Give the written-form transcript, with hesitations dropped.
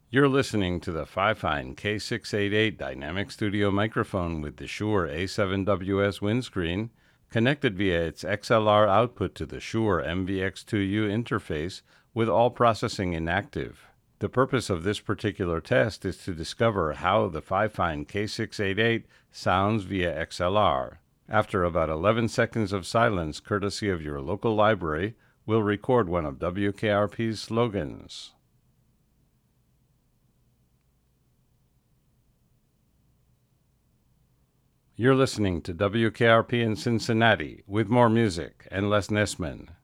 You're listening to the Fifine K688 Dynamic Studio microphone with the Shure A7WS windscreen, connected via its XLR output to the Shure MVX2U interface with all processing inactive. The purpose of this particular test is to discover how the Fifine K688 sounds via XLR. After about 11 seconds of silence, courtesy of your local library, we'll record one of WKRP's slogans. You're listening to WKRP in Cincinnati with more music and Les Nessman.